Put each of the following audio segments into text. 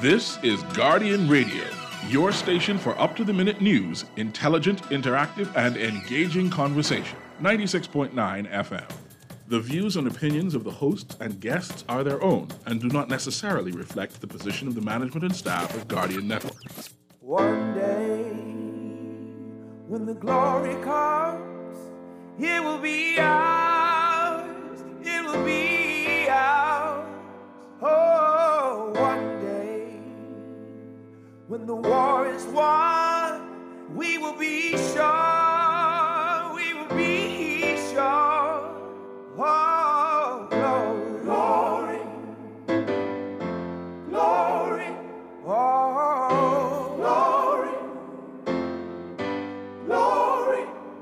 This is Guardian Radio, your station for up-to-the-minute news, intelligent, interactive, and engaging conversation. 96.9 FM. The views and opinions of the hosts and guests are their own and do not necessarily reflect the position of the management and staff of Guardian Network. One day, when the glory comes, it will be ours. It will be ours. Oh, one day, when the war is won, we will be sure. We will be sure. Oh, glory, glory, glory. Oh, glory, glory.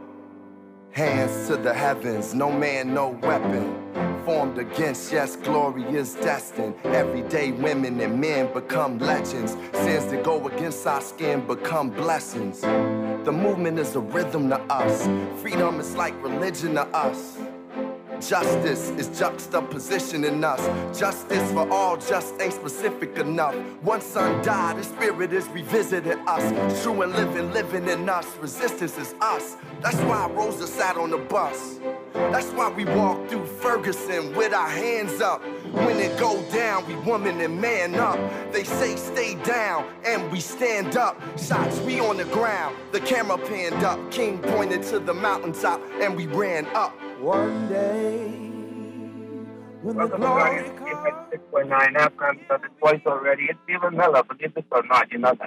Hands to the heavens, no man, no weapon formed against, yes, glory is destined. Everyday women and men become legends. Sins that go against our skin become blessings. The movement is a rhythm to us. Freedom is like religion to us. Justice is juxtaposition in us. Justice for all just ain't specific enough. One son died, his spirit is revisiting us. True and living in us. Resistance is us. That's why Rosa sat on the bus. That's why we walk through Ferguson with our hands up. When it go down, we woman and man up. They say stay down, and we stand up. Shots, we on the ground. The camera panned up. King pointed to the mountaintop, and we ran up. One day, when the glory comes. 6.9 FM, so this voice already, it's Stephen Miller, believe this or not, you're not gonna.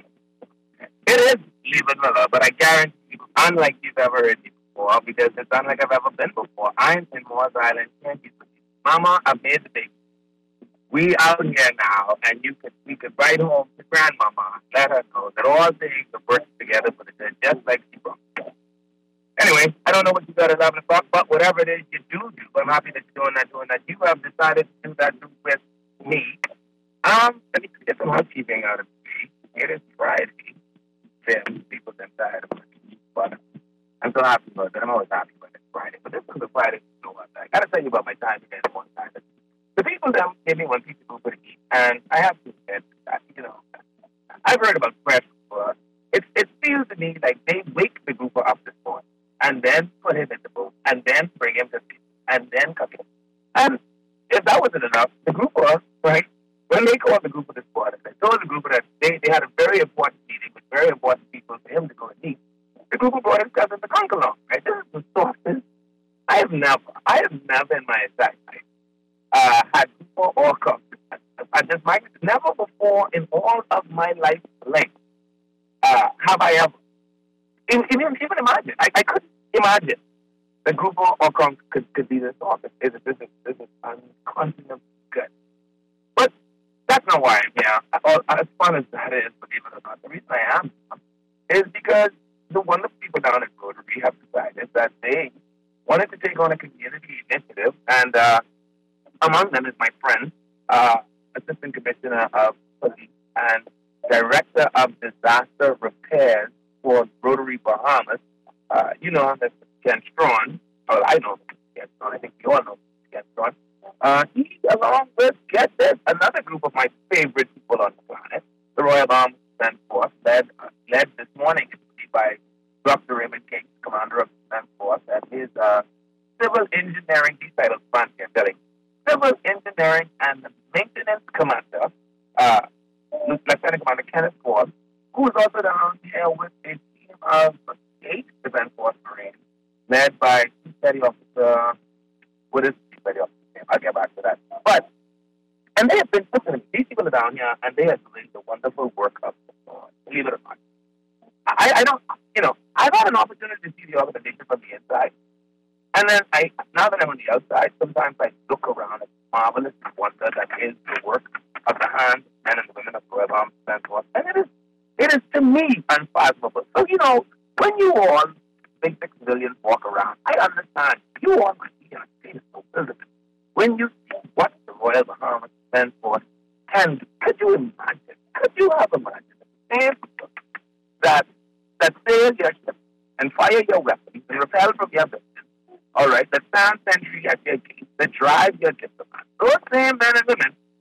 It is Stephen Miller, but I guarantee you, unlike you've ever heard me before, because it's unlike I've ever been before, I'm in Moores Island, Kansas. Mama, I made the baby. We out here now, and we could write home to grandmama, let her know that all things are working together for the good, just like she brought. Anyway, I don't know what you got at 11 o'clock, but whatever it is you do, I'm happy that you're doing that. You have decided to do that with me. Let me get some housekeeping out of me. It is Friday. People are tired of it, but I'm so happy about it. I'm always happy when it's Friday. But this is the Friday show. I got to tell you about my time again one time. The people that give me when people go for the eat, and I have to admit that, I've heard about fresh before. It feels to me like they wake the grouper up this morning, and then put him in the boat, and then bring him to sleep, and then cook him. And if that wasn't enough, the grouper, right, when they called the grouper this morning, they told the grouper that they had a very important meeting with very important people for him to go and meet. The grouper brought his cousin to Conk along, right? This is the sources. I have never in my entire life had grouper or cook. I just might never before in all of my life length have I ever even imagine. I couldn't imagine the grouper or conk could be this office. This is unconscionable good. But that's not why I'm here. As fun as that is, believe it or not, the reason I am is because the wonderful people down at Rotary have decided that they wanted to take on a community initiative, and among them is my friend, Assistant Commissioner of Police and Director of Disaster Repairs for Rotary Bahamas. You know him as Ken Strawn. Well, I know him as Ken Strawn. I think you all know him as Ken Strawn. He, along with, get this, another group of my favorite people on the planet, the Royal Armed Defense Force, led this morning by Dr. Raymond King, Commander of the Defense Force, and his Civil Engineering, these titles fancy, I'm telling you, Civil Engineering and Maintenance Commander, Lieutenant Commander Kenneth Ford, who is also down here with a team of 8 Defense Force Marines, led by Chief Petty Officer, what is Chief Petty Officer name? I'll get back to that. And they have been, listen, these people are down here, and they are doing the wonderful work of the Lord, believe it or not. I don't, I've had an opportunity to see the organization from the inside. And then now that I'm on the outside, sometimes I look around at marvelous wonder that is the work of the hands, men and women of Royal Armed Defense Force. And it is to me unfathomable. So, when you all, big 6 million, walk around, I understand. You all might be in a state of bewilderment. When you see what the Royal Bahamas Defense Force can do, could you imagine? Could you have imagined the same people that sail your ship and fire your weapons and repel from your business, all right, that stand sentry at your gate, that drive your diplomat, those same men and women,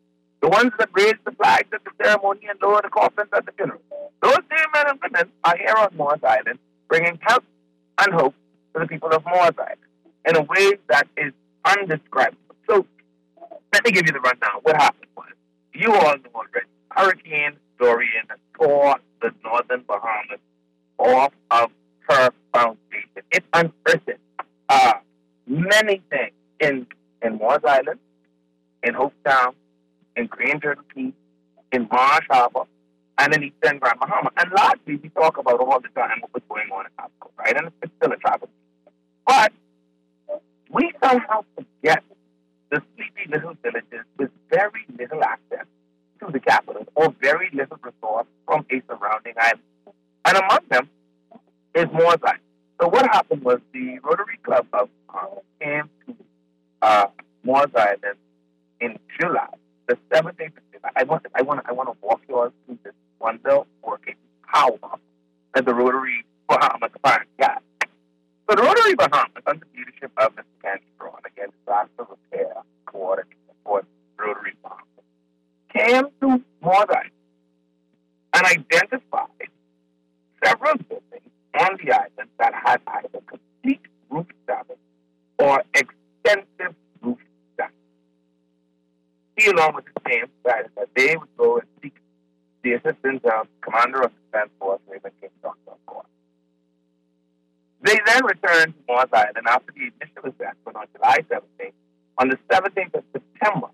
the ones that raise the flags at the ceremony and lower the coffins at the funeral. Those same men and women are here on Moors Island, bringing help and hope to the people of Moors Island in a way that is undescribable. So, let me give you the rundown. What happened was, you all know already, Hurricane Dorian tore the northern Bahamas off of her foundation. It unearthed many things in Moors Island, in Hopetown, in Granger Key, in Marsh Harbor, and in Eastern Grand Bahama. And largely, we talk about all the time what was going on in Africa, right? And it's still a tragedy. But we somehow forget the sleepy little villages with very little access to the capital or very little resource from a surrounding island. And among them is Moors Island. So what happened was the Rotary Club of came to Moors Island in July, the 7th day of July. I want to walk you all through this wonder working power that the Rotary Bahamas apparently got. So the Rotary Bahamas, under the leadership of Mr. Candy Braun, again, disaster repair coordinator for Rotary Bahamas, came to Moors Island and identified several buildings on the island that had either complete roof damage or extensive roof damage. He, along with his team, decided that they would go and seek the assistance of Commander of the Defense Force, Raymond King Dr. Court. They then returned to Moors Island after the initial assessment on July 17th, on the 17th of September,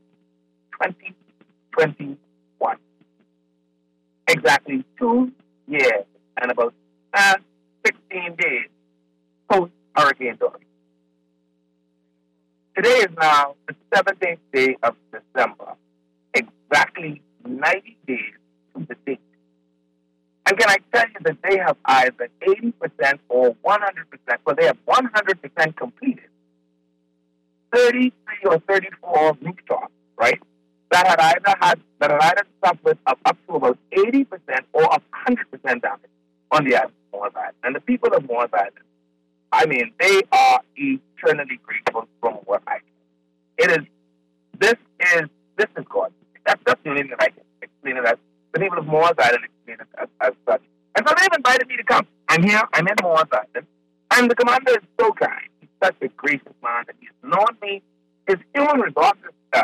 2021. Exactly 2 years and about 16 days post-Hurricane Dorian. Today is now the 17th day of December, exactly 90 days to the date. And can I tell you that they have either 80% or 100%, well, they have 100% completed 33 or 34 rooftops, right? That had either suffered up to about 80% or 100% damage on the island of Moors Island. And the people of Moors Island, I mean, they are eternally grateful from what I can. This is God. That's the only thing that I can explain it as. The people of Moors Island explain it as such. And so they've invited me to come. I'm here, I'm in Moors Island, and the commander is so kind. He's such a gracious man, and he's known me. His human resources,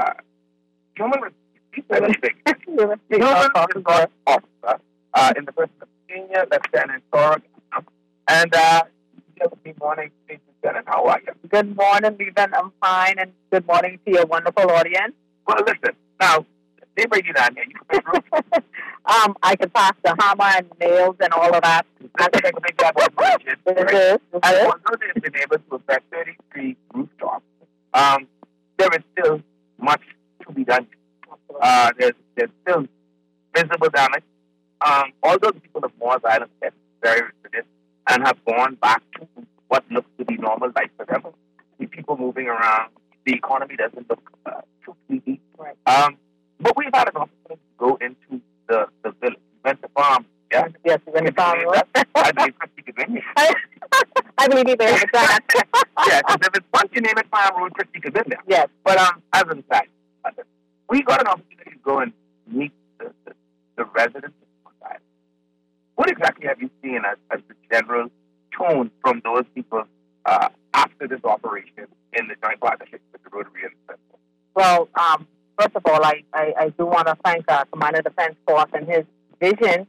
he's human resource officer in the person of Senior Lieutenant Torag. And good morning, Lieutenant. How are you? Good morning, Leland. I'm fine, and good morning to your wonderful audience. Well, listen, now, they bring you down here. You can make I can pass the hammer and nails and all of that. I think a big job of operation. It is. And although they've been able to affect 33 rooftops, there is still much to be done. There's still visible damage. Although the people of Moors Island have very resilient and have gone back to what looks to be normal life for them, the people moving around, the economy doesn't look too sleepy. Right. But we've had an opportunity to go into the village. We went to farm. Yeah? Yes, we went to farm. I believe Christy could win. I believe even if it's that. Yeah, because if it's once you name it Farm Road, Christy could win there. Yes. But as an aside, we got an opportunity to go and meet the residents of Moors Island. What exactly have you seen as the general tone from those people after this operation in the joint partnership with the Rotary and the Defense? Well, first of all, I do want to thank Commander of the Defense Force and his vision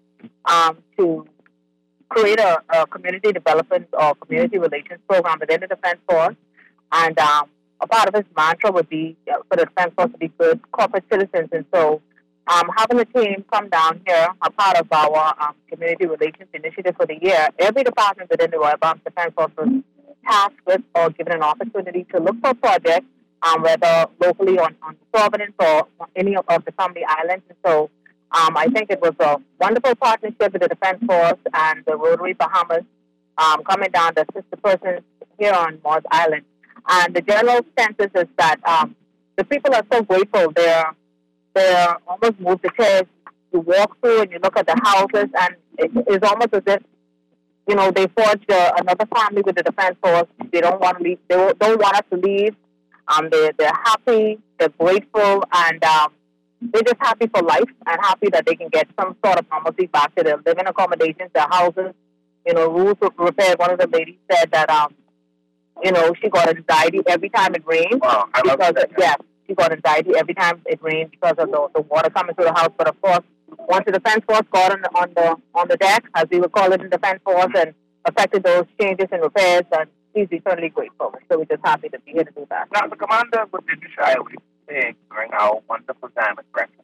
to create a community development or community relations program within the Defense Force. And a part of his mantra would be for the Defense Force to be good corporate citizens. And so having a team come down here, a part of our community relations initiative for the year, every department within the Royal Bahamas Defense Force was tasked with or given an opportunity to look for projects, whether locally on Providence or any of the family islands. And so I think it was a wonderful partnership with the Defense Force and the Rotary Bahamas coming down to assist the persons here on Moors Island. And the general census is that the people are so grateful. They're almost moved to tears. You walk through and you look at the houses, and it's almost as if, you know, they forged another family with the Defense Force. They don't want to leave. They don't want us to leave. They're happy. They're grateful, and they're just happy for life and happy that they can get some sort of normalcy back to their living accommodations, their houses. Rules were repaired. One of the ladies said that she got anxiety every time it rained. Wow, I love because that. yeah, she got anxiety every time it rained because of the water coming through the house. But of course, once the defense force got on the deck, as we would call it in defense force, and affected those changes and repairs, and she's eternally grateful. So we're just happy to be here to do that. Now, the commander was did you shy away from saying during our wonderful time at breakfast.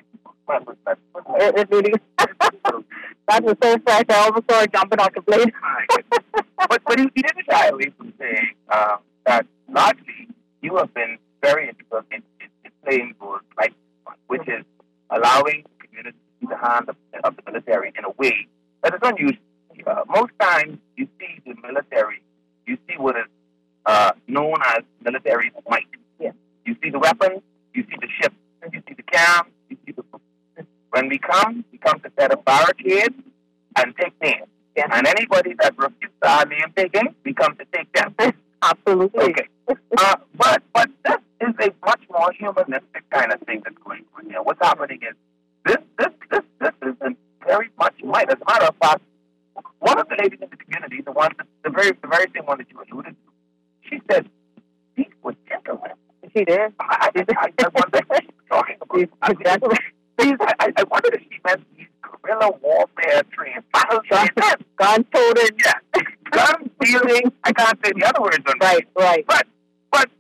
It really that was so fresh. I almost saw it jumping off the plane. but he didn't shy away from saying that largely you have been very integral in playing roles like this one, which is allowing the community to see the hand of the military in a way that is unusual. Most times you see the military, you see what is known as military might. Yeah. You see the weapons, you see the ships, you see the camps, you see the food. When we come to set up barricades and take names. Yeah. And anybody that refuses our name taking, we come to take them. Absolutely. Okay. But this is a much more humanistic kind of thing that's going on here. What's happening is this is very much might. As a matter of fact, one of the ladies in the community, the very same one that you alluded to, she said, these were gentlemen. She did. I wonder what she was talking about. Exactly. I wonder if she meant these guerrilla warfare trained battlefield. Gun toting. Yeah. Gun wielding. I can't say the other words on Right. But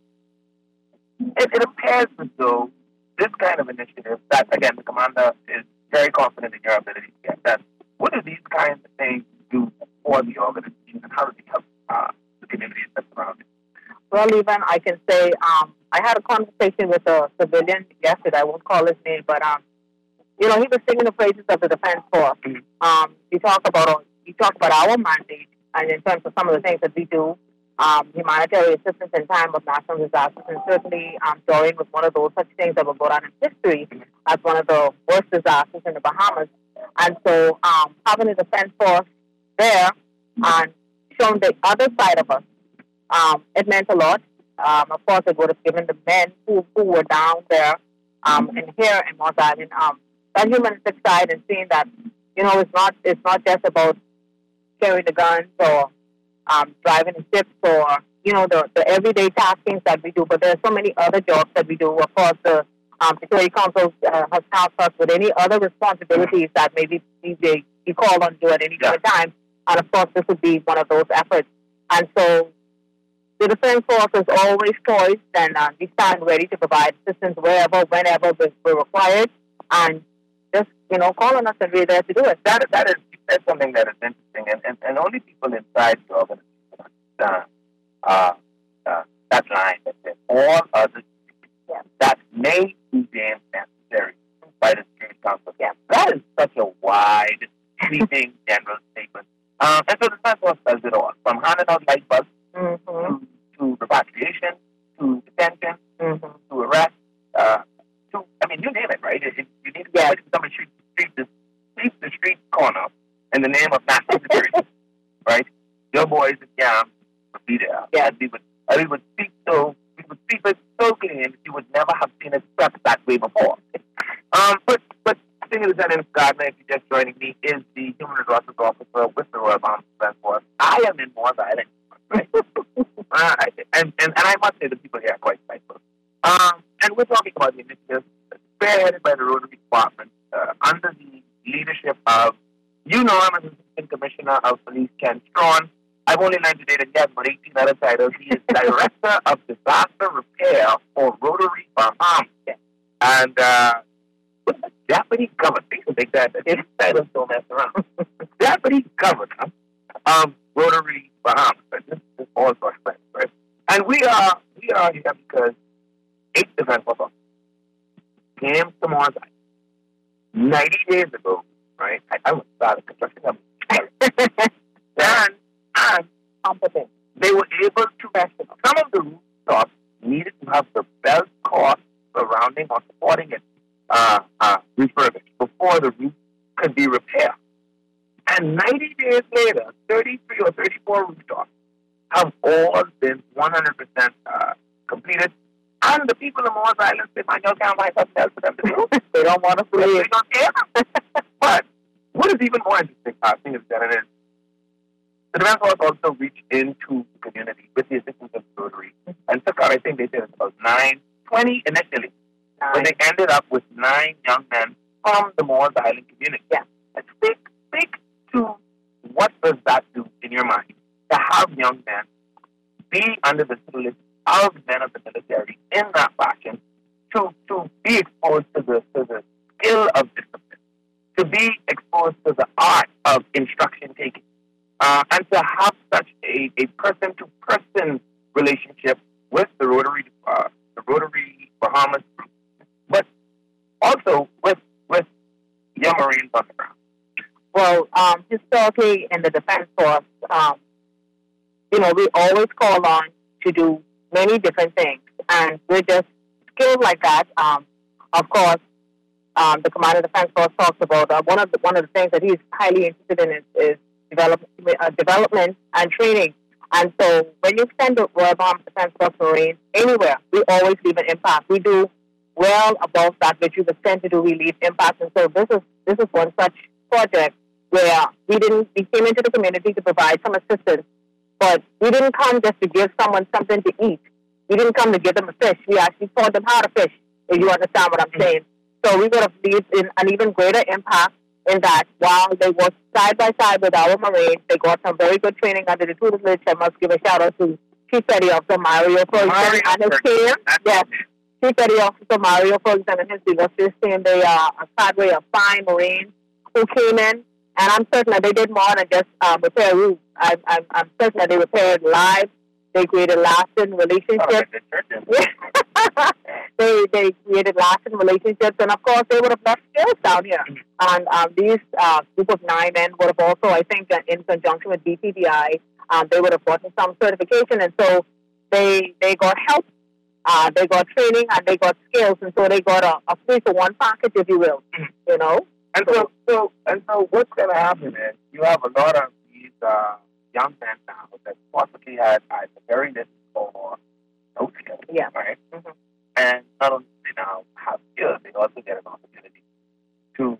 it appears as though this kind of initiative, that again the commander is very confident in your ability to get that. What do these kinds of things do for the organization, and how do they help the communities that surround it? Well, even I can say I had a conversation with a civilian yesterday. I won't call his name, but he was singing the praises of the defense force. Mm-hmm. He talked about our mandate, and in terms of some of the things that we do, humanitarian assistance in time of national disasters, and certainly Dorian was one of those such things that will go down in history as one of the worst disasters in the Bahamas. And so having a defense force there and showing the other side of us, it meant a lot. Of course, it would have given the men who were down there and here in North Island that humanistic side, and seeing that it's not just about carrying the guns or driving the ships or the everyday taskings that we do, but there are so many other jobs that we do. Of course, the Security Council has tasked us with any other responsibilities that maybe we call on to at any given time, and of course, this would be one of those efforts. And so the Defense Force is always poised, and we stand ready to provide assistance wherever, whenever we're required, and just call on us, and we're there to do it. That's something that is interesting, and only people inside the organization understand that line that says all other that may be deemed necessary by the Security Council. Yeah. That is such a wide, sweeping general statement. And so the Defense Force does it all, from handing out light bulbs to repatriation, to detention, to arrest, you name it, right? If you need somebody to come and sweep the street corner in the name of national security, right? Your boys and Yam would be there. Yeah. And we would speak it so clean you would never have seen it expressed that way before. But Senior Lieutenant Gardner, if you're just joining me, is the Human Resources Officer with the Royal Bahamas Defense Force. I am in Morris Island, right? and I must say the people here are quite thankful. And we're talking about the initiative spearheaded by the Rotary Department under the leadership of, him as Assistant Commissioner of Police, Ken Strawn. I've only learned today that he has about 18 other titles. He is Director of Disaster Repair for Rotary Bahamas. And Deputy Governor, things like that. These titles don't mess around. Deputy Governor of Rotary Bahamas. This is all sorts of things, right? And we are here because 8 Defense Force officers came to Morris Island 90 days ago, right? I was started construction company. And Competent. they were able to, some of the rooftops needed to have the belt cost surrounding or supporting it refurbished before the roof could be repaired. And 90 days later, 33 or 34 rooftops have all been 100% completed, And the people in Morris Island, they find y'all can't find something else for them to do. They don't want to They play. don't care. But what is even more interesting, I think, is that it is the Defense Force also reached into the community with the assistance of Rotary and took out, I think they said it was 20 initially. But they ended up with 9 young men from the Morris Island community. Yeah. And speak to what does that do in your mind to have young men be under the tutelage of men of the military in that fashion, to be exposed to the skill of discipline, to be exposed to the art of instruction taking, and to have such a person-to-person relationship with the Rotary Bahamas group, but also with your Marines on the ground. Well, historically in the Defense Force, we always call on to do many different things, and we're just skilled like that. Of course, the Commander of the Defense Force talks about one of the things that he's highly interested in is development and training. And so when you send the Royal Bahamas Defense Force Marines anywhere, we always leave an impact. We do well above that which you were sent to do. We leave impact, and so this is one such project where we came into the community to provide some assistance, but we didn't come just to give someone something to eat. We didn't come to give them a fish. We actually taught them how to fish, if you understand what I'm saying. So we would have leave in an even greater impact in that while they worked side by side with our Marines, they got some very good training under the tutelage. I must give a shout out to Chief Petty Officer Mario Ferguson and his team. Yes, Chief Petty Officer Mario Ferguson and his illustrious team. They are a cadre of fine Marines who came in, and I'm certain that they did more than just repair roofs. I'm certain that they repaired lives. They created lasting relationships. They created lasting relationships, and of course, they would have left skills down here. And these group of 9 men would have also, I think, in conjunction with BPDI, they would have gotten some certification, and so they got help, they got training, and they got skills, and so they got a 3-for-1 package, if you will. And so what's going to happen is you have a lot of these young men now that possibly had either very little or no skills, right? Mm-hmm. And not only do they now have skills, they also get an opportunity to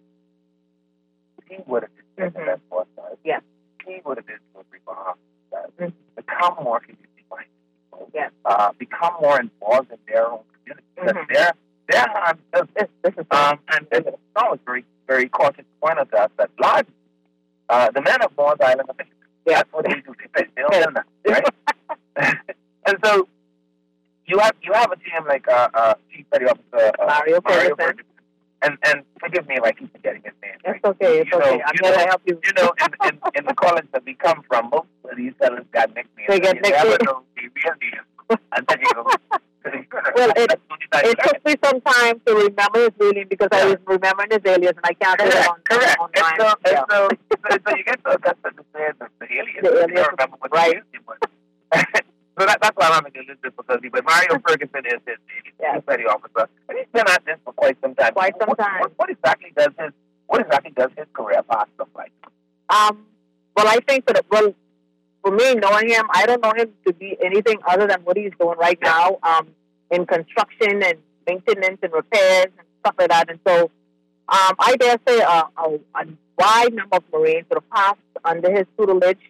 see what it is that that force does, see what it is that Bahamas does, become more community-minded people, become more involved in their own community. Because their hands, this is and it's always very, very cautious to point out that largely the men of Morris Island are fishermen. That's what they do. They don't do that, right? And so you have a team like Chief Petty Officer Mario Ferguson. And forgive me if I keep forgetting his name. It's okay. It's okay. I'm going to help you. In the college that we come from, most of these fellas got nicknames. They get nicknames. They have no real names. And then you go. Well, it took me some time to remember his real name because I was remembering his alias, and I can't do it online. So you get so accustomed to saying the alias. You don't remember what the alias was. So that's why I'm making this difficulty. But Mario Ferguson is his name. He's a petty officer, and he's been at this for quite some time. What exactly does his career path look like? Well, I think for me, knowing him, I don't know him to be anything other than what he's doing right now in construction and maintenance and repairs and stuff like that. And so I dare say a wide number of Marines would have passed under his tutelage.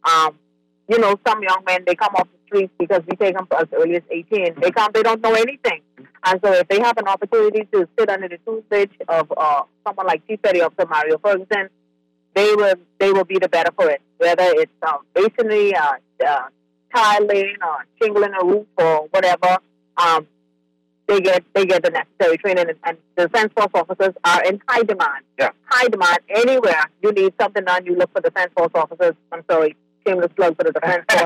Some young men, they come off the streets because we take them as early as 18. They don't know anything. And so if they have an opportunity to sit under the tutelage of someone like Chief Petty Officer Mario Ferguson, they will be the better for it. Whether it's masonry, tiling, or shingling a roof, or whatever, they get the necessary training. And the Defense Force officers are in high demand. Yeah. High demand anywhere you need something done. You look for Defense Force officers. I'm sorry, shameless plug for the Defense Force.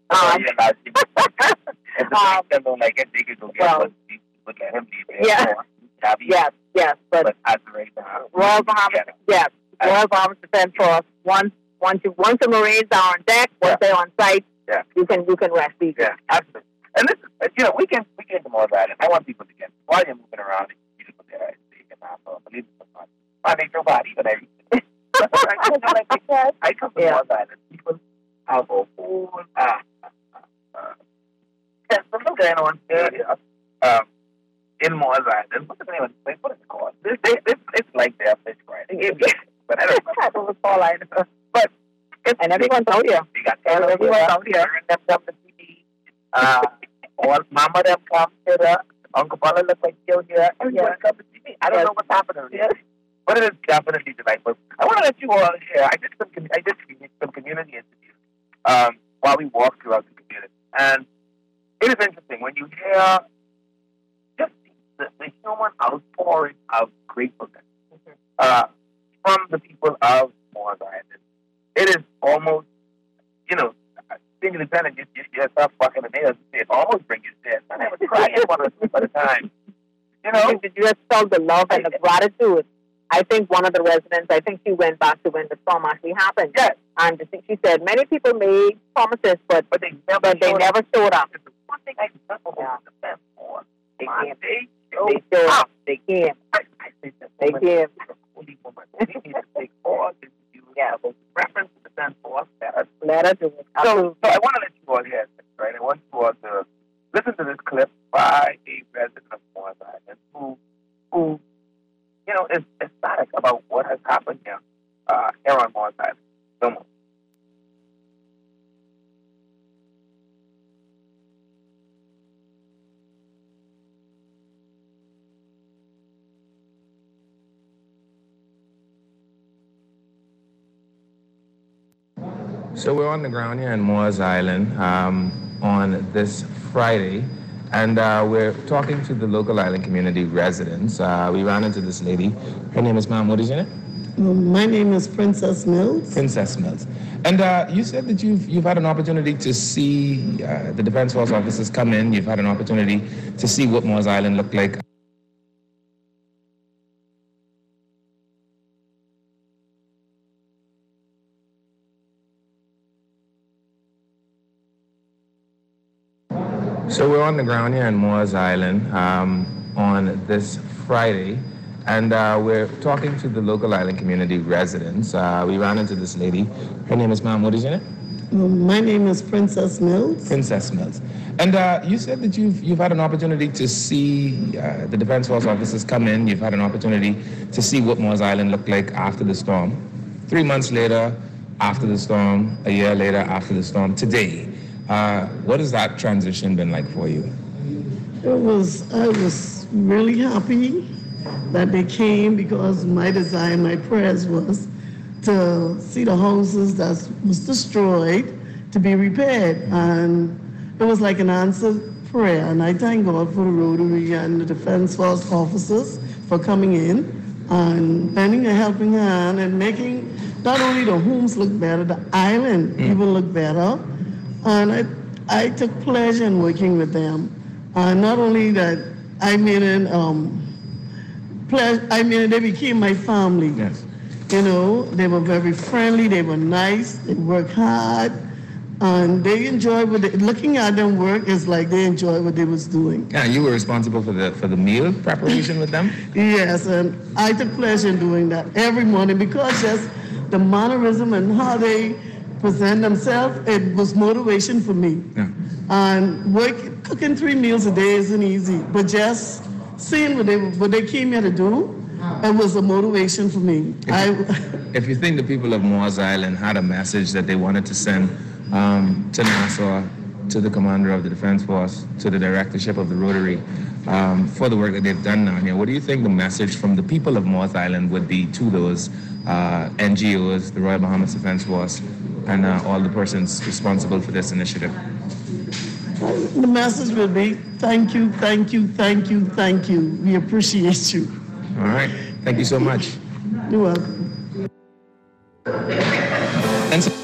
Yes, but as of right now, Royal Bahamas Defense Force. Once the Marines are on deck, once they're on site, you can rest easy. Yeah, absolutely. And this is, we can do more about it. I want people to get while you're moving around and beautiful there, you can believe it or not. I make your body, but everything. I come to more about it. People have a whole there's something going on here um, in Moors Island. What is the name of the place? What is it called? It's like their fish fry. But I don't know. I don't recall either. But and everyone's out here. We got everyone's out here. Them come to TV. All Mama them come to the Uncle Paula look like still here. Everyone come to TV. I don't know what's happening here. But it is definitely delightful. I want to let you all hear. I did some community interviews while we walked throughout the community, and it is interesting when you hear just the human outpouring of gratefulness from the people of Moors Island. It is almost, being independent, you start fucking the nails. It almost brings you dead. I never cried one of them at a time. You just felt the love and the gratitude. I think one of the residents, she went back to when the storm actually happened. Yes. And she said many people made promises, but they never showed up. One thing I remember was the best for. They showed up. They came. They came. Holy woman. We need to take all this reference to the Defense Force. Let us do it. So I want to let you all hear this, right? I want you all to listen to this clip by a resident of Moors Island who is ecstatic about what has happened here on Moors Island. Come on. So we're on the ground here in Moors Island on this Friday, and we're talking to the local island community residents. We ran into this lady. Her name is, ma'am, what is your name? My name is Princess Mills. Princess Mills. And you said that you've had an opportunity to see the Defense Force officers come in. You've had an opportunity to see what Moors Island looked like. So we're on the ground here in Moors Island on this Friday, and we're talking to the local island community residents. We ran into this lady. Her name is, ma'am, what is your name? My name is Princess Mills. Princess Mills. And you said that you've had an opportunity to see the Defense Force officers come in. You've had an opportunity to see what Moors Island looked like after the storm. 3 months later, after the storm, a year later, after the storm, today. What has that transition been like for you? I was really happy that they came, because my desire, my prayers was to see the houses that was destroyed to be repaired. And it was like an answered prayer. And I thank God for the Rotary and the Defense Force officers for coming in and lending a helping hand and making not only the homes look better, the island even look better. And I took pleasure in working with them. Not only that, they became my family. Yes. They were very friendly, they were nice, they worked hard, and they enjoyed looking at them work is like they enjoyed what they was doing. Yeah, you were responsible for the meal preparation with them? Yes, and I took pleasure in doing that every morning, because just the mannerism and how they present themselves, it was motivation for me. Yeah. And cooking 3 meals a day isn't easy, but just seeing what they came here to do, it was a motivation for me. If you think the people of Moors Island had a message that they wanted to send to Nassau, to the commander of the Defense Force, to the directorship of the Rotary, for the work that they've done down here, what do you think the message from the people of Moors Island would be to those NGOs, the Royal Bahamas Defense Force, and all the persons responsible for this initiative? The message will be, thank you, thank you, thank you, thank you. We appreciate you. All right. Thank you so much. You're welcome. And so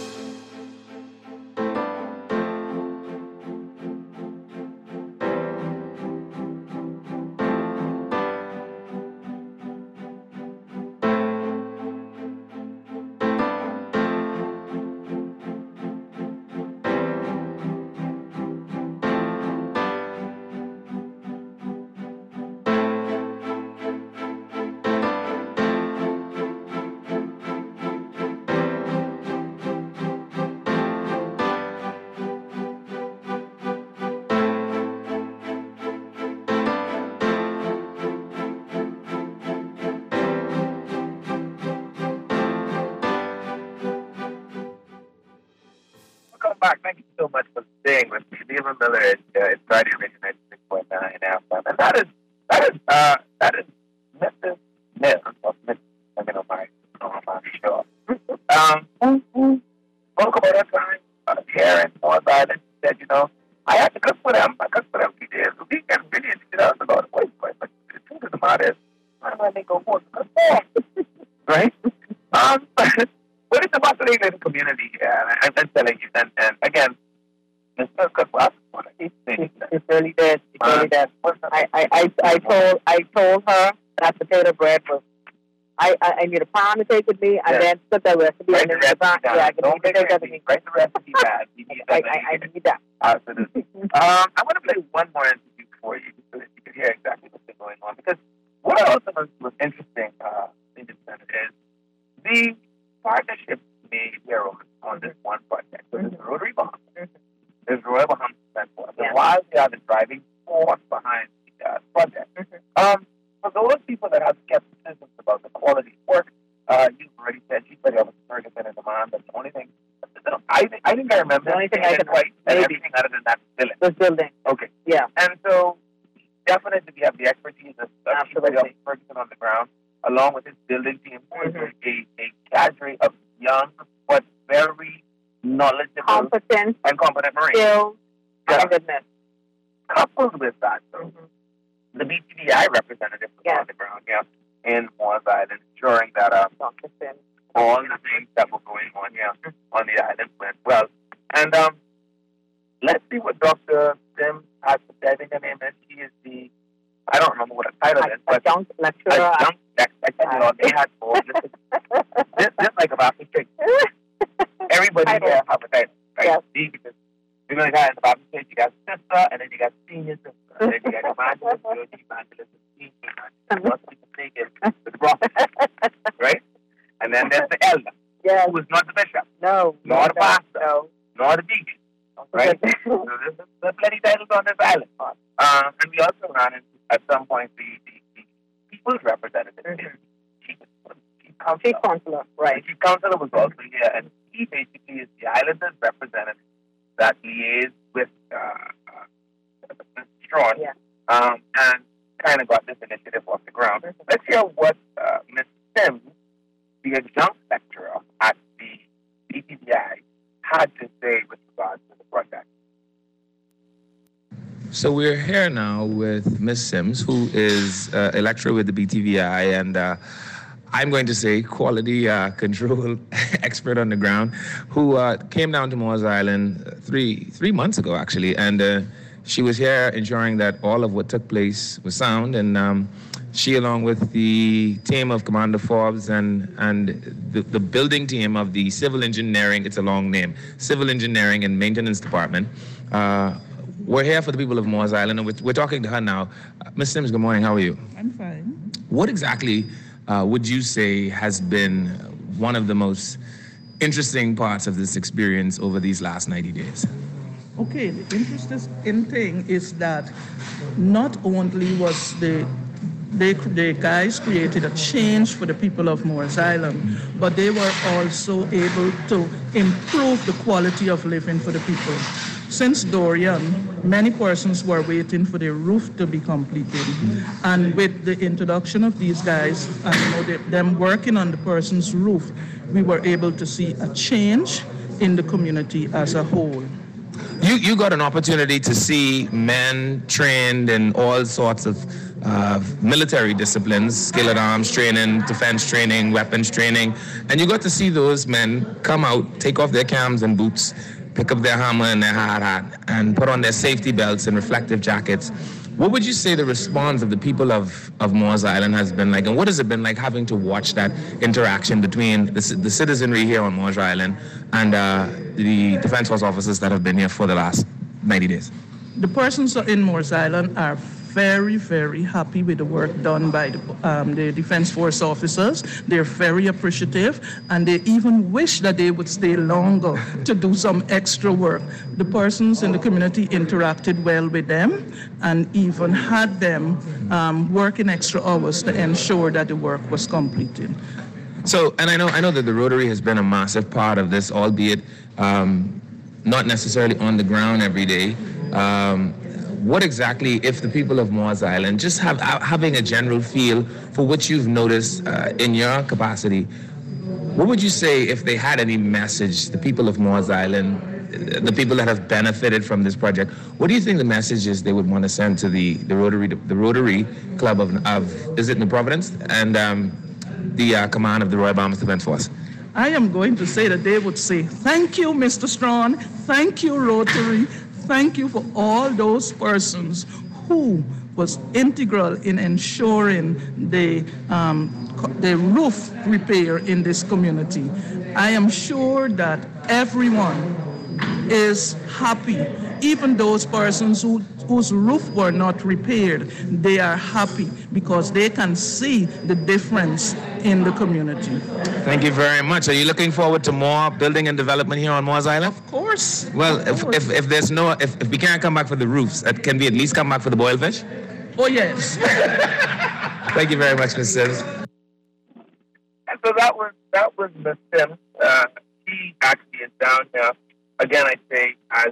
fact, thank you so much for staying with me. Leland Miller is Radio Radio 96.9 FM. And that is Mrs. Mills, or Miss, I mean, I'm not sure. Who spoke about her time here in North Island. She said, you know, I had to cook for them. I cooked for them 3 days a week, and really, she does about it. But the truth of the matter is, why they go more to cook for? Right? But it's about the English community here, and I'm telling you, and again, it's not good for us. It really did. It really did. I told her that potato bread was. I need a pound to take with me, and then put the recipe. Write the recipe down. Yeah, Don't make it. Write the recipe down. I need that. Absolutely. I want to play one more interview for you so that you can hear exactly what's been going on. Because what I also was interesting in this sense is the partnership made here on this one project. So there's Rotary Bahamas, there's Royal Bahamas Defense Force. And while they are the driving force behind the project, for those people that have skepticism about the quality of work, you've already said she's very able to Ferguson and demand. That's the only thing. I think I remember. The only thing I can write, and everything other than that is building. The building. Okay. Yeah. And so definitely we have the expertise of Ferguson on the ground, along with his building team, who is a cadre of young but very knowledgeable, competent Marines. Skills. Yeah. Goodness. Coupled with that, the BTVI representative was on the ground in Moores Island, ensuring that all the things that were going on here on the island went well. And let's see what Dr. Sims has to say. I think her name is. She is the, I don't remember what her title is, but adjunct lecturer. They had more. Just like about the street. Everybody here have a title, right? Yes. See, because you're going to have in the Baptist Church, you got sister, and then you got senior sister, and then you got evangelist, right? And then there's the elder, who is not the bishop, nor the pastor, nor the deacon, right? So there's plenty titles on this island. And we also ran into, at some point, the people's representative, chief counselor, right? The chief counselor was also here, and he basically is the islanders' representative that liaised with Strawn, and kind of got this initiative off the ground. Let's hear what Ms. Sims, the adjunct lecturer at the BTVI, had to say with regards to the project. So we're here now with Ms. Sims, who is a lecturer with the BTVI, and I'm going to say quality control expert on the ground, who came down to Moores Island three months ago, actually, and she was here ensuring that all of what took place was sound, and she, along with the team of Commander Forbes and the building team of the Civil Engineering, it's a long name, Civil Engineering and Maintenance Department, we're here for the people of Moores Island, and we're talking to her now. Ms. Sims, good morning, how are you? I'm fine. What exactly would you say has been one of the most interesting parts of this experience over these last 90 days? Okay, the interesting thing is that not only was the guys created a change for the people of Moores Island, but they were also able to improve the quality of living for the people. Since Dorian, many persons were waiting for the roof to be completed. And with the introduction of these guys and them working on the person's roof, we were able to see a change in the community as a whole. You got an opportunity to see men trained in all sorts of military disciplines, skill at arms training, defense training, weapons training, and you got to see those men come out, take off their cams and boots, pick up their hammer and their hard hat, and put on their safety belts and reflective jackets. What would you say the response of the people of Moores Island has been like, and what has it been like having to watch that interaction between the citizenry here on Moores Island and the Defense Force officers that have been here for the last 90 days? The persons in Moores Island are very, very happy with the work done by the Defense Force officers. They're very appreciative, and they even wish that they would stay longer to do some extra work. The persons in the community interacted well with them and even had them working extra hours to ensure that the work was completed. So, and I know that the Rotary has been a massive part of this, albeit not necessarily on the ground every day. What exactly, if the people of Moors Island, just having a general feel for what you've noticed in your capacity, what would you say if they had any message, the people of Moors Island, the people that have benefited from this project, what do you think the message is they would want to send to the Rotary Club of is it New Providence, and the command of the Royal Bahamas Defense Force? I am going to say that they would say, thank you, Mr. Strawn, thank you, Rotary, thank you for all those persons who was integral in ensuring the roof repair in this community. I am sure that everyone is happy, even those persons whose roof were not repaired, they are happy because they can see the difference in the community. Thank you very much. Are you looking forward to more building and development here on Moors Island? Of course. Well, if there's no, if we can't come back for the roofs, can we at least come back for the boiled fish? Oh, yes. Thank you very much, Ms. Sims. And so that was Ms. Sims. She actually is down here. Again, I say, as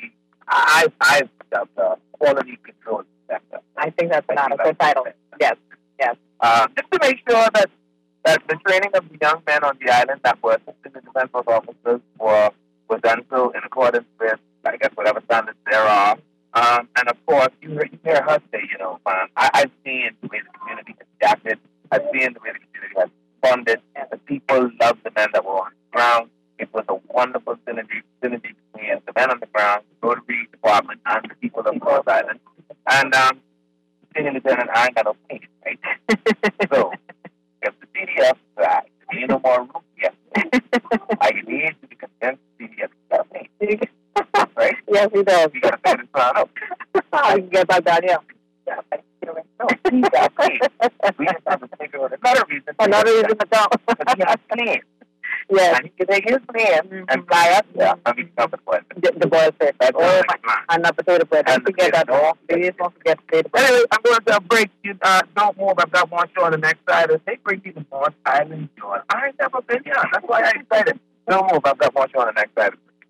I've got the quality control sector. I think that's not a good title. Yes, yes. Just to make sure that the training of the young men on the island that were assistant defense force officers were done so in accordance with, I guess, whatever standards there are. And of course, you hear her say, I've seen the way the community has adapted. I've seen the way the community has responded. The people love the men that were on the ground. It was a wonderful synergy between the men on the ground, the Rotary Department, and the people of Moors Island. And Senior Lieutenant, I ain't got no pain, right? So, if the CDF side, there ain't no more room yet, I need to be convinced the CDF got pain. Right? Yes, he does. We got to figure this plan out. I can get back down here. No, he got pain. We just have to figure out another reason. Another reason to go. But he has plans. Yes. And he can take his plan and fly up there and become the president. The boiled fish. That's Oh, my plan. and not potato bread. Don't forget that. Please don't forget potato bread. Anyway, I'm going to break. You don't move. I've got one show on the next side. They bring you to Moors Island, Georgia. I ain't never been here. That's why I'm excited. Don't move. I've got one show on the next side.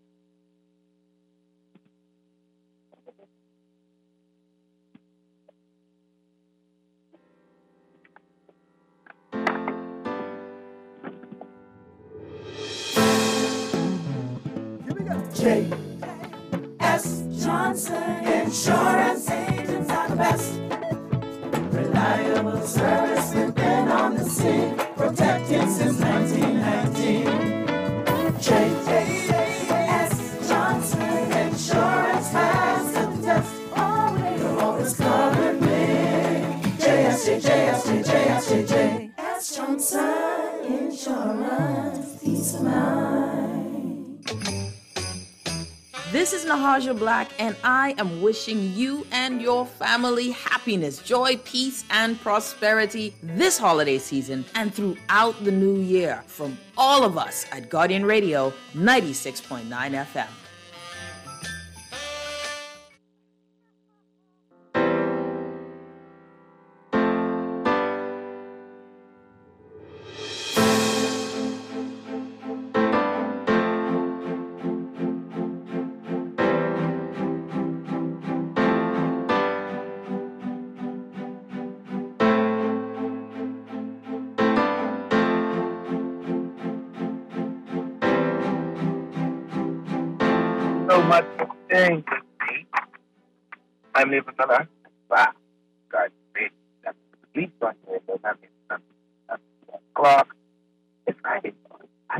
J.S. Johnson Insurance Agents are the best. Reliable service, we've been on the scene, protecting since 1919. J.S. Johnson Insurance has the test. You're always covering me. J.S. Johnson Insurance, peace of mind. This is Nahaja Black, and I am wishing you and your family happiness, joy, peace, and prosperity this holiday season and throughout the new year from all of us at Guardian Radio 96.9 FM. So much for staying with me. I'm leaving another. Wow. God, great. That's the police on here. So that means that's o'clock. It's Friday. I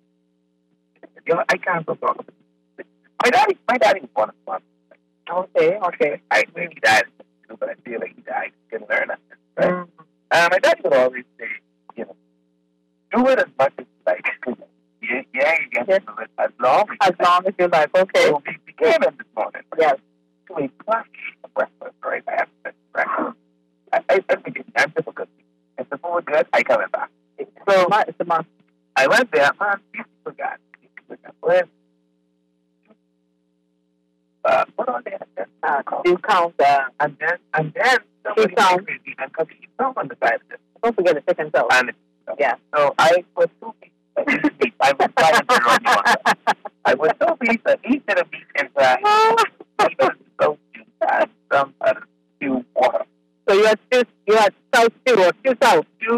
can't talk about it. My daddy was born in Swansea. Okay. I think he died, but I feel like he died. He couldn't learn that. Right? My daddy would always say, do it as much as you like. You get to do it as long as you like. Okay. So we came in this morning. Yes. To a flash of breakfast, right? I have to breakfast. I think I'm difficult. If the food good, I come back. So it's a month. I went there, man. You forgot. What on there? You count and then somebody crazy and cut you down on the side of it. Don't forget the chicken toast. Yeah. So I put 2 pieces. I was 2 pieces. I eat it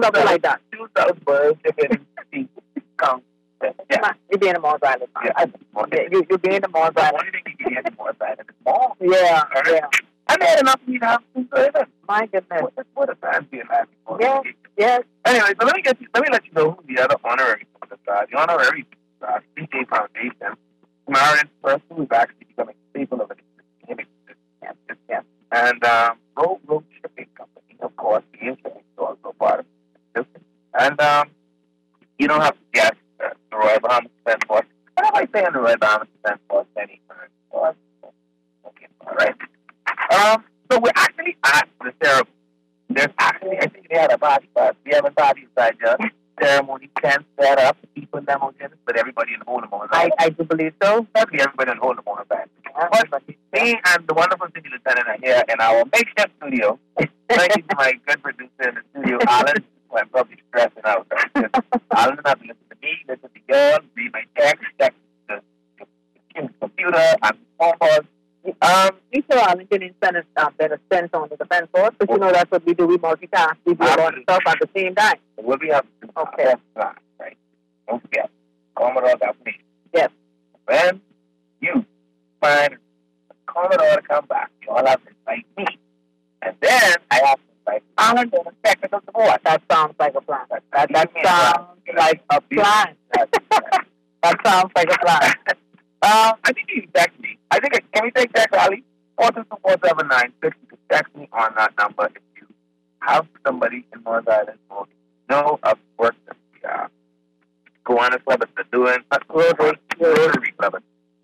something like that. 2,000 birds chicken count. Yeah. You're being a Mars Island. Yeah. You're being a Mars The Island. only thing you can get in Mars Island is small. Yeah, Right? yeah. And they had enough for you to have food service. My goodness. What a fancy and happy for. Yes, yes. Anyway, so let me let you know who the other honorary superstars. The honorary superstars, CJ Foundation, Marion person who's actually becoming a staple of the community. Yes. And Road Shipping Company, of course, the insurance is also part of it. And you don't have to guess the Roy Bahamas Defense Force. What am I saying the Roy Bahamas Defense Force any time? Okay, all right. So we're actually at the ceremony. There's actually, I think they had a party, but we have a party inside the ceremony tent set up, people in them on this, but everybody in the whole amount. I do believe so. Probably everybody in the whole amount. But me and the wonderful city lieutenant are here in our makeshift studio. Thank you to my good producer in the studio, Alan, who I'm probably stressing out. Right? Alan doesn't have to listen to me, listen to y'all, read my text, check the computer, and phone calls. We saw Arlington incentive better spent on the defense force, but you know that's what we do. We multitask. We do a lot of stuff at the same time. What we have to do Okay. right? Don't forget, Commodore got me. Yes. When you find Commodore to come back, you all have to invite me. And then I have to invite Alan to the technical support. That sounds like a plan. That sounds like a plan. That sounds like a plan. I think you can text me. Can we take text, Ali? 422-479-50. You can text me on that number if you have somebody in North Island who know of work that the Kiwanis Club is doing. Rotary Club.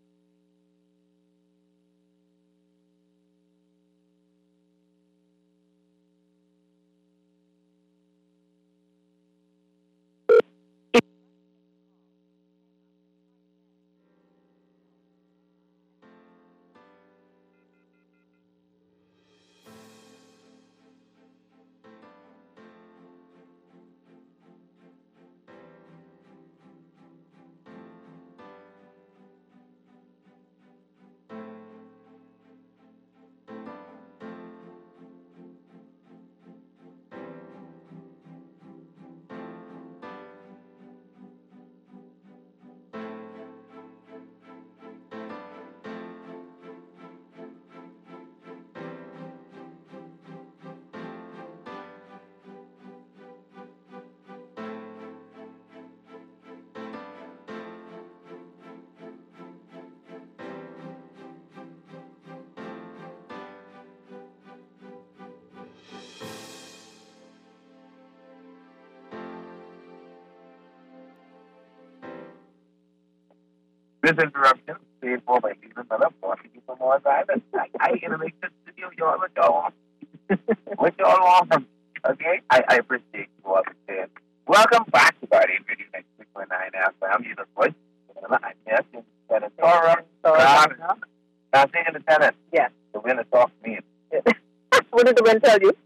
This interruption is paid for by Stephen Miller, watching you from North Island. I innovate this studio, y'all, what y'all want. What y'all want from me, okay? I appreciate you all for saying. Welcome back to Guardian Radio 96.9 FM. I'm your voice. I'm here, Lieutenant Tora. Now, singing Lieutenant. Yes. The winner talks to me. What did the wind tell you?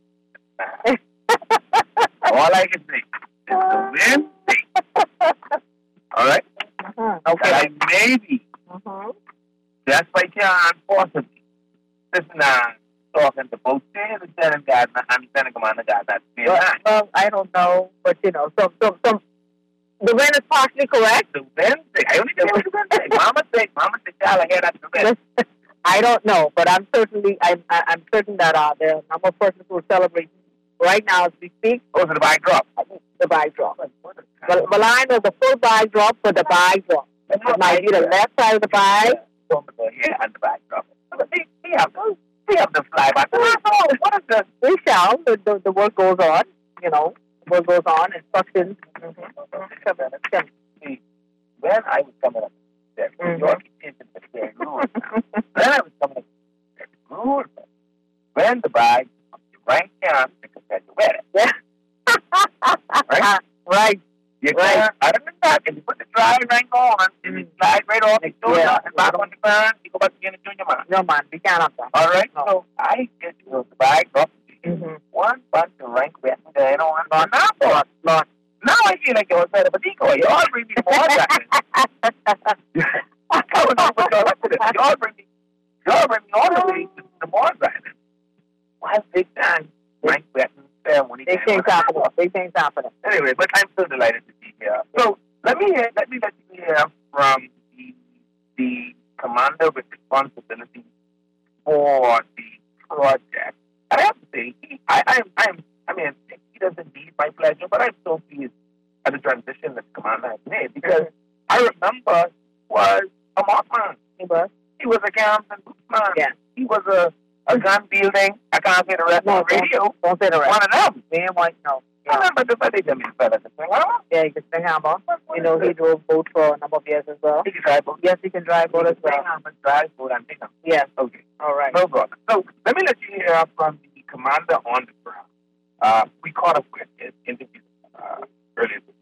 All I can say is the wind sings. All right? Okay. I maybe, just by chance, possibly, listen, talking to both the Lieutenant Gardner and Lieutenant Commander Gardner. Well, I don't know, but you know, some the wind is partially correct. The wind thing. I only know what the wind thing. Mama said, y'all hear that the wind. I don't know, but I'm certain that there are a number of persons who are celebrating right now as we speak. Oh, so the bag drop. The bag drop. Well, line is the full bag drop for the bag drop. It might be the left side of the bag. Here and the bag drop. We have the fly back. What is this? We shall. The work goes on. You know, the work goes on. Instructions. See, when I was coming up, your kitchen was very rude. When I was coming up, rude. When the bag, right down, because you wear it. Yeah. Right? Right. You can, other than that, if you put the dry rank on, and it slide right off, and back on the burn, you go back again and join your man. No, man, we can't have that. All right? No. So I get you the bag drop. One bunch of rank wet there, you know, and now I feel like you're a decoy. You all bring me more than I don't know what y'all up to this. You all bring me all the way to the more than one big time rank wet ceremony. They can't talk about big things happening. Anyway, but I'm so delighted to be here. So let me let you hear from the commander with responsibility for the project. And I have to say, he doesn't need my pleasure, but I'm so pleased at the transition that the commander has made, because I remember he was a mothman. He was a cams and boots man. Yeah. He was a gun wielding, I can't say the rest on the radio. Don't say the rest. One of them. Me and White, no. I remember the buddy that he fell at the thing. Yeah, he can swing hammer. You know, he drove boat for a number of years as well. He can drive boat. Yes, he can drive boat as well. Drive boat and pick up. Yes. Okay. All right. No problem. So let me let you hear from the commander on the ground. We caught up with his interview earlier this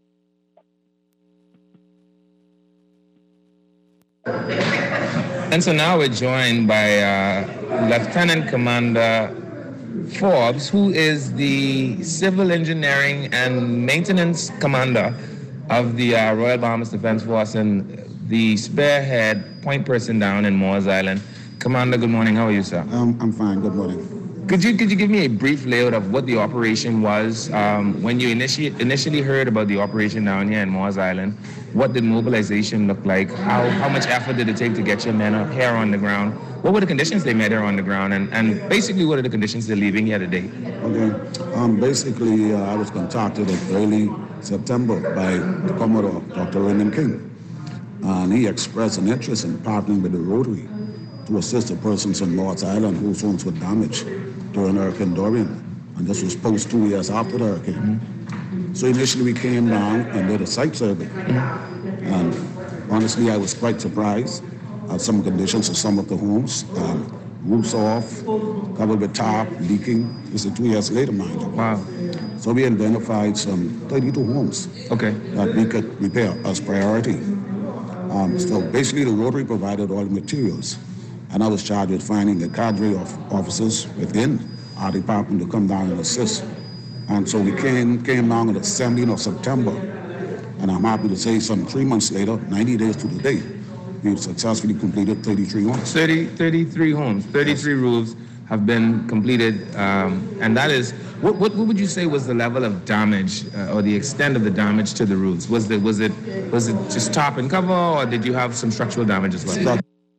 week. And so now we're joined by Lieutenant Commander Forbes, who is the Civil Engineering and Maintenance Commander of the Royal Bahamas Defense Force and the spearhead point person down in Moores Island. Commander, good morning. How are you, sir? I'm fine. Good morning. Could you give me a brief layout of what the operation was when you initially heard about the operation down here in Moores Island? What did mobilization look like? How much effort did it take to get your men up here on the ground? What were the conditions they met here on the ground? And basically, what are the conditions they're leaving here today? Okay. Basically, I was contacted in early September by the Commodore, Dr. Raymond King. And he expressed an interest in partnering with the Rotary to assist the persons on Moores Island whose homes were damaged during Hurricane Dorian. And this was post 2 years after the hurricane. Mm-hmm. So initially we came down and did a site survey. Mm-hmm. And honestly, I was quite surprised at some conditions of some of the homes. Roofs off, covered with tarp, leaking. This is 2 years later, mind you. Wow. So we identified some 32 homes that we could repair as priority. So basically the Rotary provided all the materials. And I was charged with finding a cadre of officers within our department to come down and assist. And so we came down on the 17th of September. And I'm happy to say some 3 months later, 90 days to the day, we've successfully completed 33 homes. 33 homes, 33 roofs have been completed. And that is, what would you say was the level of damage or the extent of the damage to the roofs? Was it just top and cover, or did you have some structural damage as well?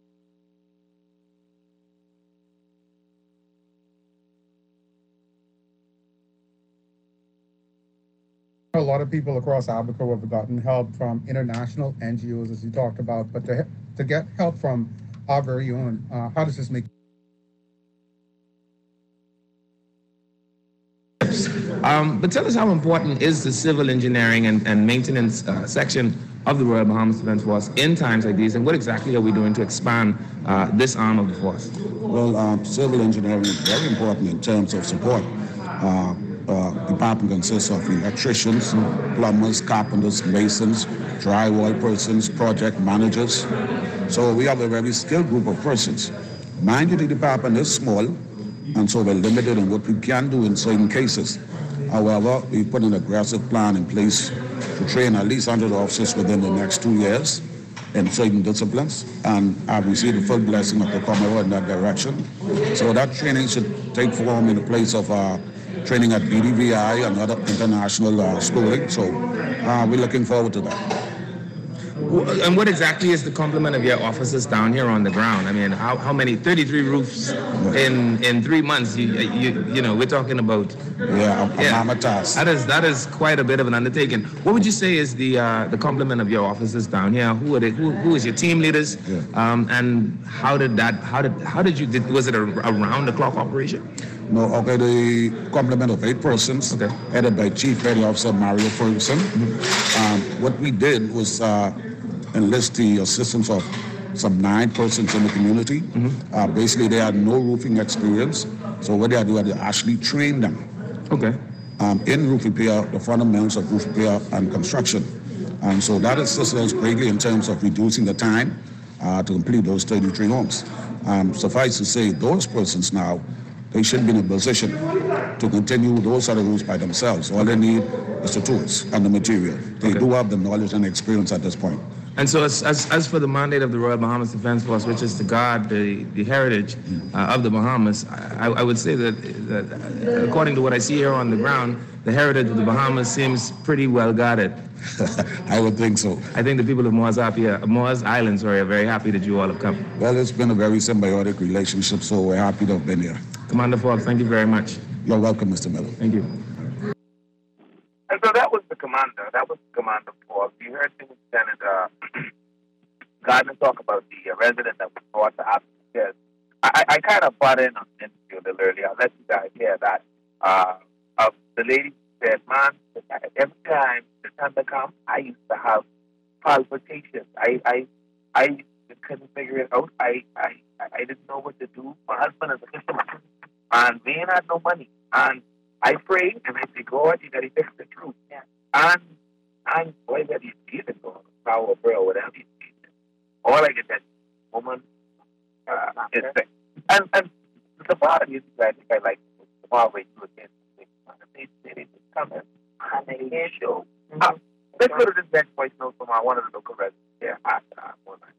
A lot of people across Albuquerque have gotten help from international NGOs, as you talked about, but to get help from our very own, how does this make? But tell us, how important is the civil engineering and maintenance section of the Royal Bahamas Defense Force in times like these, and what exactly are we doing to expand this arm of the force? Well, civil engineering is very important in terms of support. Department consists of electricians, plumbers, carpenters, masons, drywall persons, project managers. So we have a very skilled group of persons. Mind you, the department is small, and so we're limited in what we can do in certain cases. However, we put an aggressive plan in place to train at least 100 officers within the next 2 years in certain disciplines, and I've received the full blessing of the Commodore in that direction. So that training should take form in the place of training at BDVI and other international schooling. So we're looking forward to that. And what exactly is the complement of your officers down here on the ground? I mean, how many? 33 roofs in 3 months. You know, we're talking about. Yeah, task. That is quite a bit of an undertaking. What would you say is the complement of your officers down here? Who are they? Who is your team leaders? Yeah. And how did you? Was it a round the clock operation? No, okay, the complement of 8 persons, headed by Chief Petty Officer Mario Ferguson. Mm-hmm. What we did was enlist the assistance of some 9 persons in the community. Mm-hmm. Basically, they had no roofing experience, so what they had to do is actually train them. Okay. In roof repair, the fundamentals of roof repair and construction. And so that assisted us greatly in terms of reducing the time to complete those 33 homes. Suffice to say, those persons now, they should be in a position to continue those other routes by themselves. All they need is the tools and the material. They do have the knowledge and experience at this point. And so as for the mandate of the Royal Bahamas Defense Force, which is to guard the heritage of the Bahamas, I would say that according to what I see here on the ground, the heritage of the Bahamas seems pretty well guarded. I would think so. I think the people of Moaz Island, are very happy that you all have come. Well, it's been a very symbiotic relationship, so we're happy to have been here. Commander Forbes, thank you very much. You're welcome, Mr. Miller. Thank you. And so that was the commander. That was Commander Forbes. You heard Lieutenant Gardner talk about the resident that was brought to Africa. I kind of bought in on the interview a little earlier. I'll let you guys hear that. The lady said, man, every time the thunder comes, I used to have palpitations. I couldn't figure it out. I didn't know what to do. My husband is a fisherman, and we ain't had no money. And I prayed, and I said, God, you got to fix the truth. Yeah. And boy, whether you see it or power of prayer or whatever you see it, all I get that woman is sick. And the part of it is I think I like the part where you again. They just come in and they hear show. Let's go to this next voice note from one of the local residents here after one night.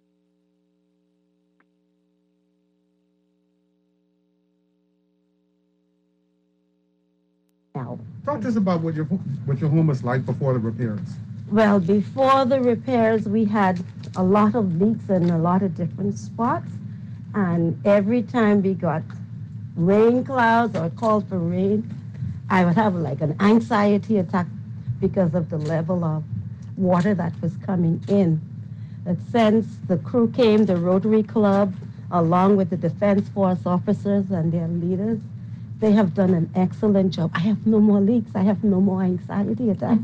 Talk to us about what your home was like before the repairs. Well, before the repairs, we had a lot of leaks in a lot of different spots. And every time we got rain clouds or called for rain, I would have like an anxiety attack because of the level of water that was coming in. But since the crew came, the Rotary Club, along with the Defense Force officers and their leaders, they have done an excellent job. I have no more leaks. I have no more anxiety attacks.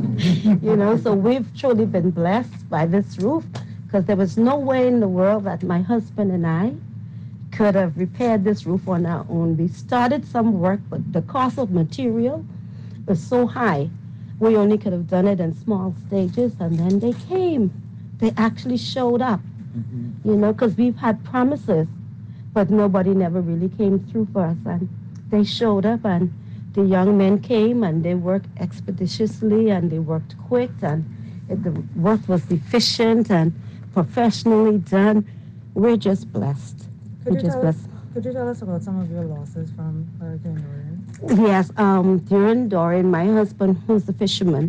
So we've truly been blessed by this roof, because there was no way in the world that my husband and I could have repaired this roof on our own. We started some work, but the cost of material was so high, we only could have done it in small stages, and then they came. They actually showed up, because we've had promises, but nobody never really came through for us. And they showed up, and the young men came, and they worked expeditiously, and they worked quick, and the work was efficient and professionally done. We're just blessed. Could you tell us about some of your losses from Hurricane Dorian? Yes, during Dorian, my husband, who's a fisherman,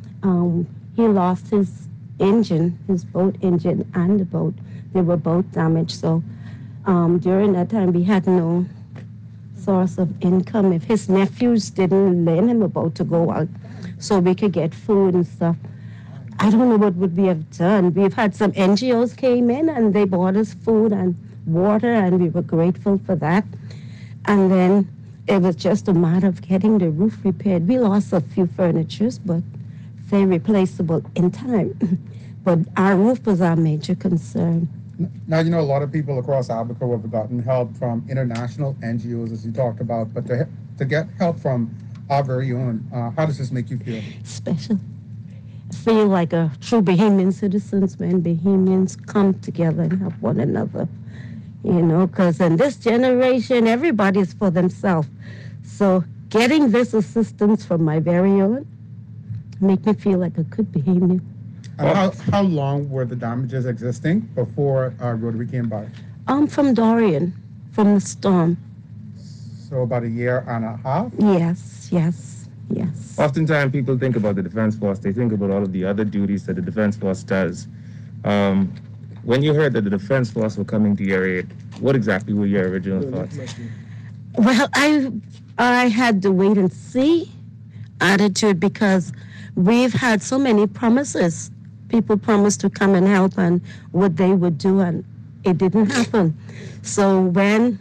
he lost his engine, his boat engine and the boat. They were both damaged. So during that time, we had no source of income. If his nephews didn't lend him a boat to go out so we could get food and stuff, I don't know what would we have done. We've had some NGOs came in and they bought us food and water, and we were grateful for that. And then it was just a matter of getting the roof repaired. We lost a few furnitures, but they're replaceable in time. But our roof was our major concern. Now, a lot of people across Albuquerque have gotten help from international NGOs, as you talked about, but to get help from our very own, how does this make you feel? Special. I feel like a true Bahamian citizens when Bahamians come together and help one another. Because in this generation, everybody's for themselves. So getting this assistance from my very own make me feel like a good Bahamian. And how long were the damages existing before Rotary came by? From Dorian, from the storm. So about a year and a half? Yes. Oftentimes people think about the Defense Force, they think about all of the other duties that the Defense Force does. When you heard that the Defense Force were coming to your aid, what exactly were your original thoughts? Well, I had the wait and see attitude, because we've had so many promises. People promised to come and help and what they would do, and it didn't happen. So when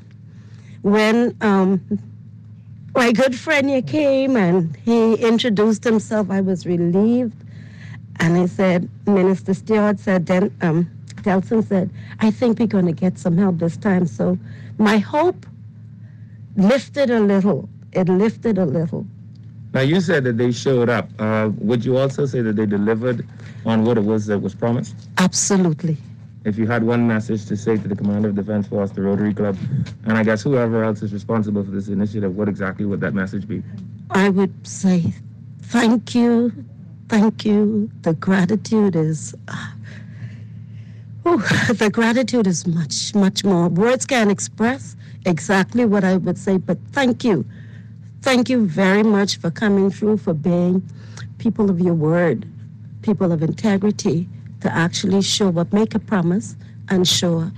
my good friend here came and he introduced himself, I was relieved. And I said, Minister Stewart said, Delson said, I think we're going to get some help this time. So my hope lifted a little. It lifted a little. Now, you said that they showed up. Would you also say that they delivered on what it was that was promised? Absolutely. If you had one message to say to the Commander of Defense Force, the Rotary Club, and I guess whoever else is responsible for this initiative, what exactly would that message be? I would say thank you. Thank you. The gratitude is... the gratitude is much, much more. Words can't express exactly what I would say, but thank you. Thank you very much for coming through, for being people of your word, people of integrity, to actually show up, make a promise, and show up.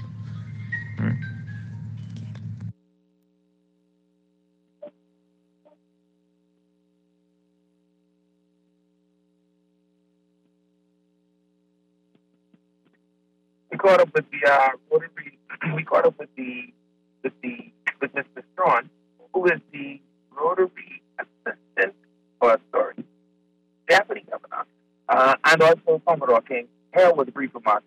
We caught up with the Rotary. We caught up with Mr. Strawn, who is the Rotary Assistant, Deputy Governor, and also Commodore King. Here with a brief remarks.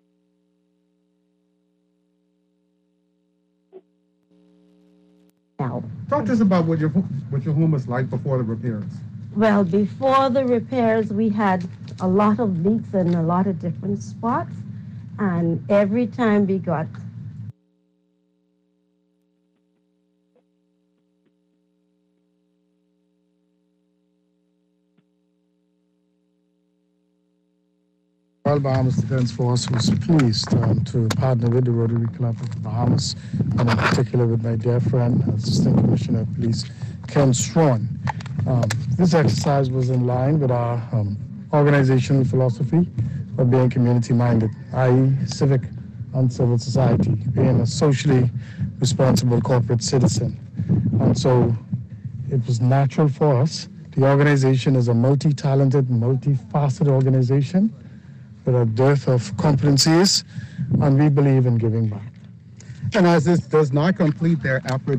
Talk to us about what your home was like before the repairs. Well, before the repairs, we had a lot of leaks in a lot of different spots. And every time we got Royal Bahamas Defense Force was pleased to partner with the Rotary Club of the Bahamas, and in particular with my dear friend, Assistant Commissioner of Police, Ken Strawn. This exercise was in line with our organizational philosophy of being community-minded, i.e. civic and civil society, being a socially responsible corporate citizen. And so it was natural for us. The organization is a multi-talented, multi-faceted organization with a dearth of competencies, and we believe in giving back. And as this does not complete their efforts,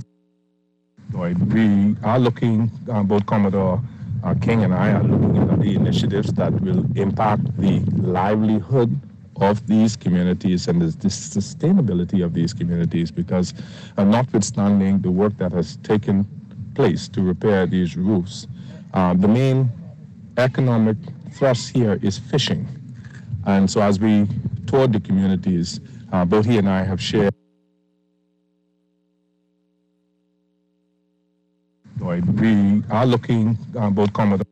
we are looking, both Commodore King and I are looking at the initiatives that will impact the livelihood of these communities and the sustainability of these communities, because notwithstanding the work that has taken place to repair these roofs, the main economic thrust here is fishing. And so as we toured the communities, both he and I have shared we are looking, both Commodore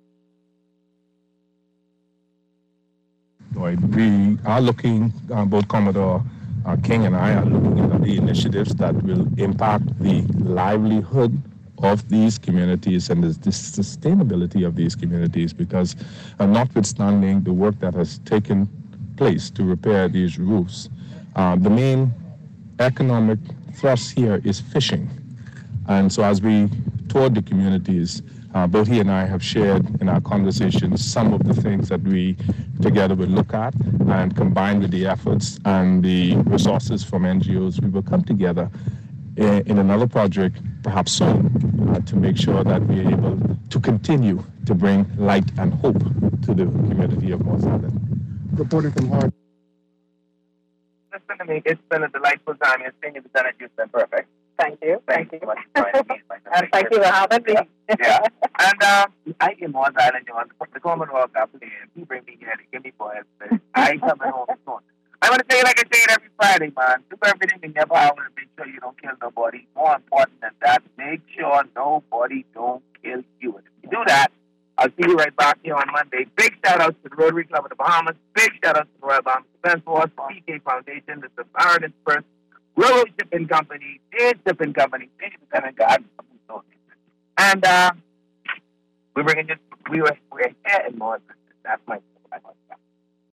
we are looking, both Commodore King and I are looking at the initiatives that will impact the livelihood of these communities and the sustainability of these communities, because notwithstanding the work that has taken place to repair these roofs, the main economic thrust here is fishing. And so as we toured the communities, both he and I have shared in our conversations some of the things that we together will look at, and combined with the efforts and the resources from NGOs, we will come together in another project, perhaps soon, to make sure that we are able to continue to bring light and hope to the community of Morris Island. Reporting from Hard. Listen to me, it's been a delightful time. Your senior lieutenant, you've been perfect. Thank you. Thank you so much for joining me. And thank you for having me. Yeah. And I came on Island, the Commodore Company, and he bring me here to give me boys. I coming home soon. I want to tell you, like I say it every Friday, man, do everything in your power to make sure you don't kill nobody. More important than that, make sure nobody don't kill you. And if you do that, I'll see you right back here on Monday. Big shout out to the Rotary Club of the Bahamas. Big shout out to the Royal Bahamas Defense Force, PK Foundation, the Samaritan's Purse, Railroad Shipping Company, Aid Shipping Company, Lieutenant God, and we're bringing you